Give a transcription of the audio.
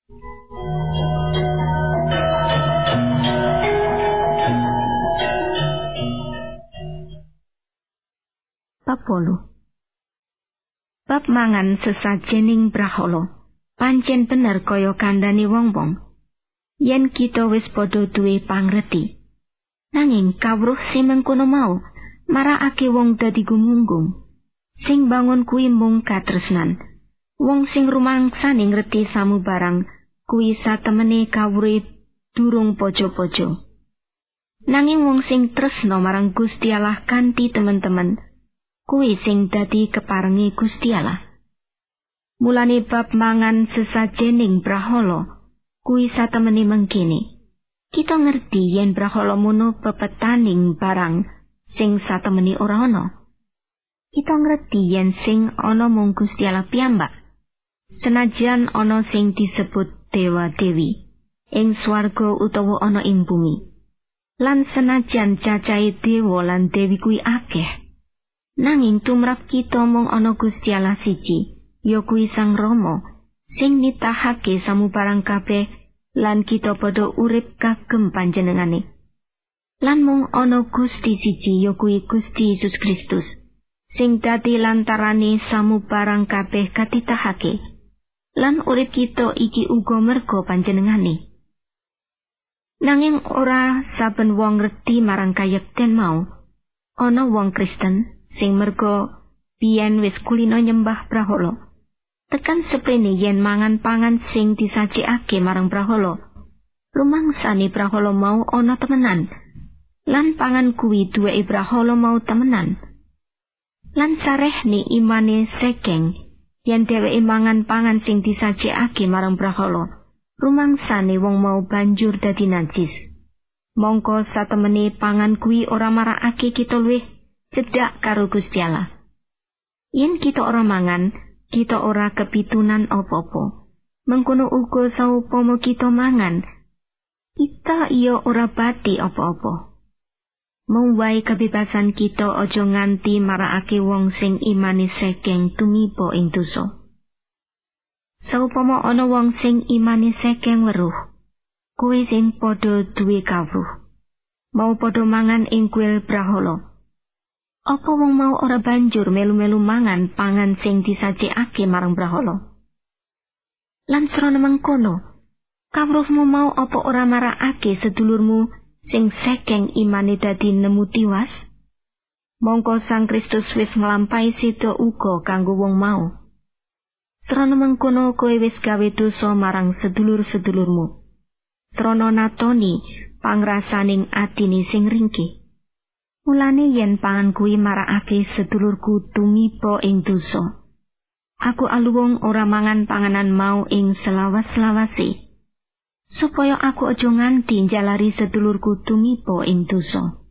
Bab 8. Bab mangan sesajening brahala. Pancen bener kaya kandhane wong-wong. Yen kita wis padha duwe pangreti. Nanging kawruh sing mengkono mau marakake wong dadi gumunggung. Sing bangun kuwi mung katresnan. Wong sing rumangsane ngerti samubarang kuwi satemene kawruhe durung pojo-pojo. Nanging wong sing tresna marang Gusti Allah kanthi temen-temen kuwi sing dadi keparengi Gusti Allah. Mulane bab mangan sesajening brahala kuwi satemene mengkene. Kita ngerti yen brahala mono pepetaning barang sing satemene ora ana. Kita ngerti yen sing ana mung Gusti Allah piyambak. Senajan ana sing disebut dewa-dewi ing swarga utawa ana ing bumi. Lan senajan cacahe dewa lan dewi kuwi akeh. Nanging tumrap kita mung ana Gusti Allah siji, ya kuwi Sang Rama, sing nitahake samubarang kabeh lan kita padha urip kagem panjenengane. Lan mung ana Gusti siji, ya kuwi Gusti Yesus Kristus, sing dadi lantarane samubarang kabeh katitahake. Lan urip kita iki uga merga panjenengane. Nanging ora saben wong ngerti marang kayekten mau. Ana wong Kristen sing merga biyen wis kulino nyembah brahala. Tekan seprene yen mangan pangan sing disajikake marang brahala. Rumangsane brahala mau ana temenan. Lan pangan kuwi duweke brahala mau temenan. Lan sarehne imane sekeng yen dheweke mangan pangan sing disajikake marang brahala. Rumangsane wong mau banjur dadi najis. Mongko satemene pangan kuwi ora marakake kita luwih cedhak karo Gusti Allah. Yen kita ora mangan, kita ora kepitunan apa-apa. Mengkono uga saupama kita mangan, kita iya ora bati apa-apa. Mung wae kebebasan kita aja nganti marakake wong sing imane sekeng tumiba ing dosa. Saupama ana wong sing imane sekeng weruh, kowe sing padha duwe kawruh, mau padha mangan ing kuil brahala. Apa wong mau ora banjur melu-melu mangan pangan sing disajikake marang brahala? Lan srana mengkono, kawruhmu mau apa ora marakake sedulurmu sing sekeng imane dadi nemu tiwas? Mongko Sang Kristus wis nglampahi seda uga kanggo wong mau. Srana mengkono kowe wis gawe dosa marang sedulur-sedulurmu. Srana natoni pangrasaning atine sing ringkih. Mulane yen pangan kuwi marakake sedulurku tumiba ing dosa. Aku aluwung ora mangan panganan mau ing selawas-lawase, supaya aku aja nganti njalari sedulurku tumiba ing dosa.